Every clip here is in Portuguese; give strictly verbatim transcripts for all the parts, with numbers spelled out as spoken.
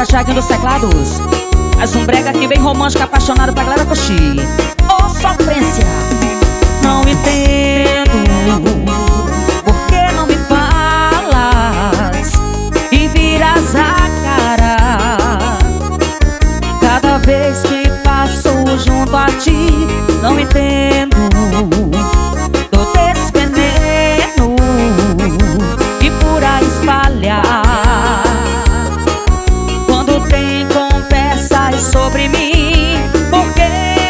Thiaguinho dos teclados. Mais um brega aqui bem romântico, apaixonado pra galera curtir. Ô sofrência, não entendo por que não me falas e viras a cara cada vez que passo junto a ti. Não entendo todo esse veneno que por aí espalhar quando tem conversas sobre mim. Por que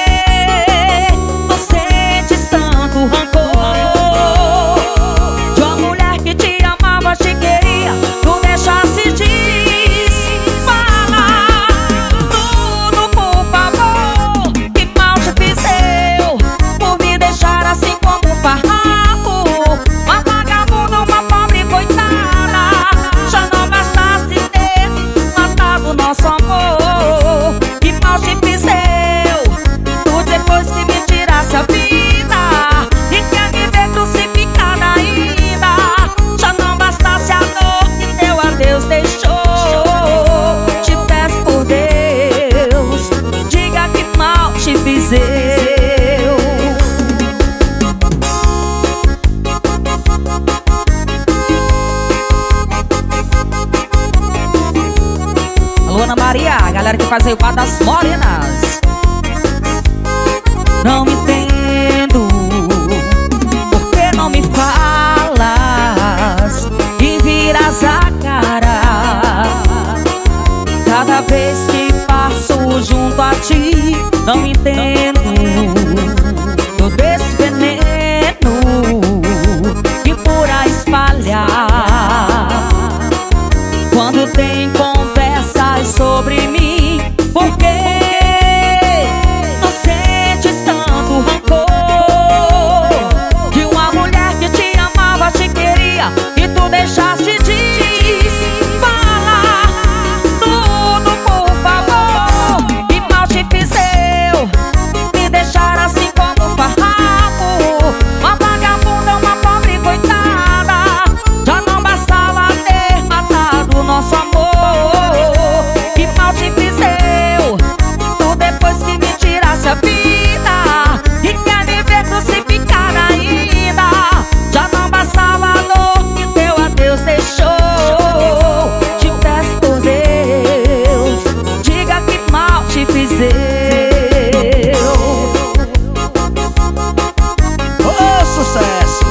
você sentes tanto rancor de uma mulher que te amava, te queria, tu deixasse de falar tudo, por favor. Que mal te fiz eu por me deixar assim como um farrapo, uma vagabunda, uma pobre coitada. Já não bastasse ter matado nosso amor. Que mal te fiz eu, tu depois que me tirasse a vida e quer me ver crucificada ainda. Já não bastasse a dor que teu adeus deixou. Te peço por Deus, diga que mal te fiz eu. Alô, Ana Maria, a galera que faz aí o bar das morenas. Não entendo por que não me falas e viras a cara cada vez que passo junto a ti. Não entendo todo esse veneno que por aí espalhar quando tem conversas sobre mim. Por que não sentes tanto rancor de uma mulher que te amava, te queria e tu deixaste de falar tudo, por favor. Que mal te fiz eu me deixar assim como um farrapo, uma vagabunda, uma pobre coitada. Já não bastava ter matado nosso amor. Que mal te fiz eu, tu depois que me tirasse a vida e quer me ver crucificada ainda. Já não bastava a dor que teu adeus deixou. Te peço por Deus, diga que mal te fiz eu. Ô, sucesso!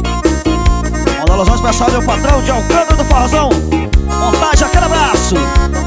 Manda alusão especial, meu patrão de Alcântara do Forrozão. Montagem, aquele abraço.